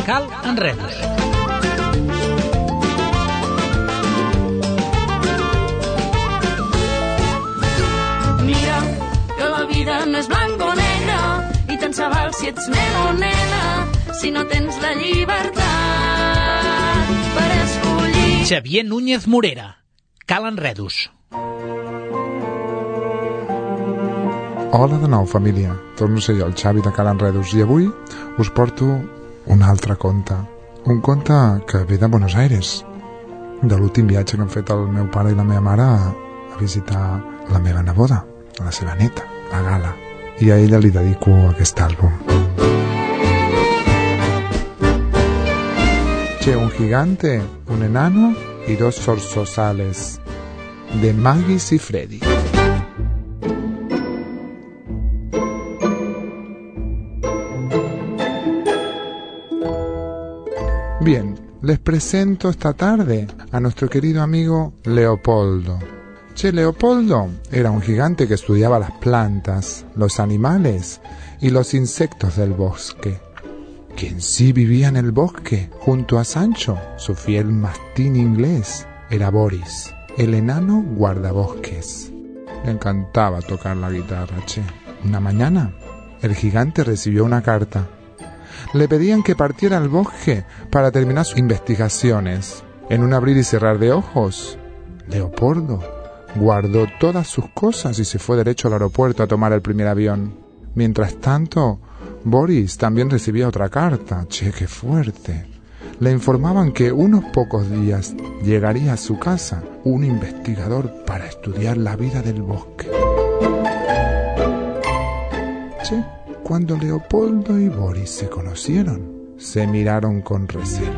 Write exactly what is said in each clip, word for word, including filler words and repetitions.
Cal Enredos. Mira, que la vida no és blanc o negre, i tant se val si ets nen o nena, si no tens la llibertat per escollir. Xavier Núñez Morera, Cal Enredos. Hola de nou, família. Torno a ser jo, el Xavi de Cal Enredos, i avui us porto un altre conte. Un conte que ve de Buenos Aires, de l'últim viatge que han fet el meu pare i la meva mare a, a visitar la meva neboda, la seva neta, la Gala. I a ella li dedico aquest àlbum. Che, un gigante, un enano y dos zorzales, de Maggis y Freddy. Bien, les presento esta tarde a nuestro querido amigo Leopoldo. Che, Leopoldo era un gigante que estudiaba las plantas, los animales y los insectos del bosque. Quien sí vivía en el bosque, junto a Sancho, su fiel mastín inglés, era Boris, el enano guardabosques. Le encantaba tocar la guitarra, che. Una mañana, el gigante recibió una carta. Le pedían que partiera al bosque para terminar sus investigaciones. En un abrir y cerrar de ojos, Leopoldo guardó todas sus cosas y se fue derecho al aeropuerto a tomar el primer avión. Mientras tanto, Boris también recibía otra carta. Che, qué fuerte. Le informaban que unos pocos días llegaría a su casa un investigador para estudiar la vida del bosque. Che, cuando Leopoldo y Boris se conocieron, se miraron con recelo.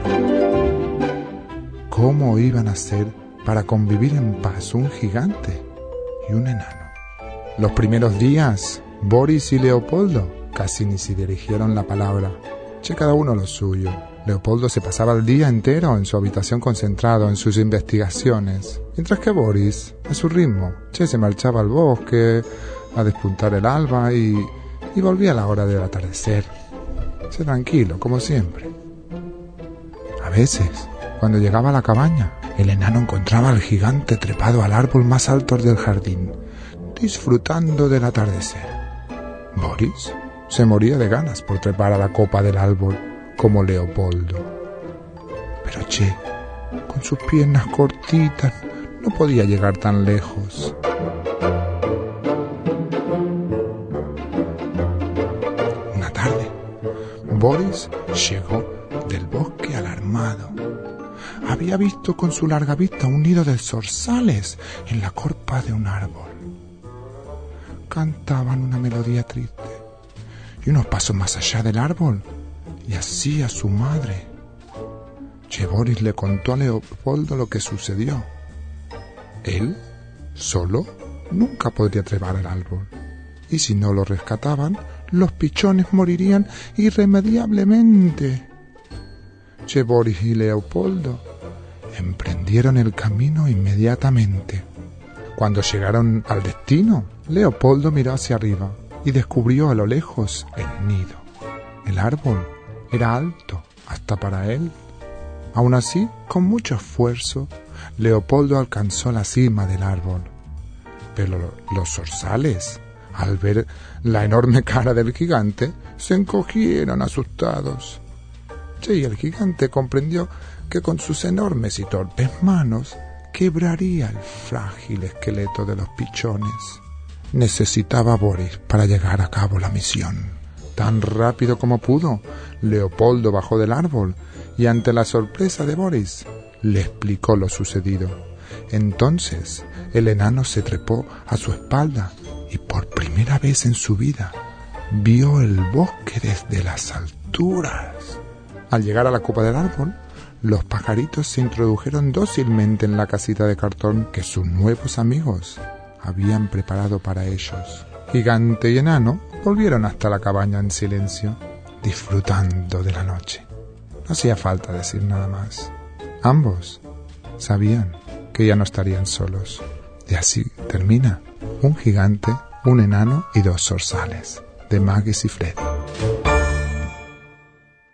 ¿Cómo iban a hacer para convivir en paz un gigante y un enano? Los primeros días, Boris y Leopoldo casi ni se dirigieron la palabra. Che, cada uno lo suyo. Leopoldo se pasaba el día entero en su habitación concentrado en sus investigaciones, mientras que Boris, a su ritmo, che, se marchaba al bosque a despuntar el alba y... y volvía a la hora del atardecer. Che, tranquilo, como siempre. A veces, cuando llegaba a la cabaña, el enano encontraba al gigante trepado al árbol más alto del jardín, disfrutando del atardecer. Boris se moría de ganas por trepar a la copa del árbol como Leopoldo. Pero che, con sus piernas cortitas, no podía llegar tan lejos. Una tarde, Boris llegó del bosque alarmado. Había visto con su larga vista un nido de zorzales en la copa de un árbol. Cantaban una melodía triste, y unos pasos más allá del árbol yacía su madre. Che, Boris le contó a Leopoldo lo que sucedió. Él, solo, nunca podría trepar al árbol, y si no lo rescataban, los pichones morirían irremediablemente. Che, Boris y Leopoldo emprendieron el camino inmediatamente. Cuando llegaron al destino, Leopoldo miró hacia arriba y descubrió a lo lejos el nido. El árbol era alto hasta para él. Aún así, con mucho esfuerzo, Leopoldo alcanzó la cima del árbol. Pero los zorzales, al ver la enorme cara del gigante, se encogieron asustados. Che, y el gigante comprendió que con sus enormes y torpes manos quebraría el frágil esqueleto de los pichones. Necesitaba a Boris para llevar a cabo la misión. Tan rápido como pudo, Leopoldo bajó del árbol y ante la sorpresa de Boris, le explicó lo sucedido. Entonces, el enano se trepó a su espalda y por primera vez en su vida vio el bosque desde las alturas. Al llegar a la copa del árbol, los pajaritos se introdujeron dócilmente en la casita de cartón que sus nuevos amigos habían preparado para ellos. Gigante y enano volvieron hasta la cabaña en silencio, disfrutando de la noche. No hacía falta decir nada más. Ambos sabían que ya no estarían solos. Y así termina Un gigante, un enano y dos zorzales, de Maggis y Freddy.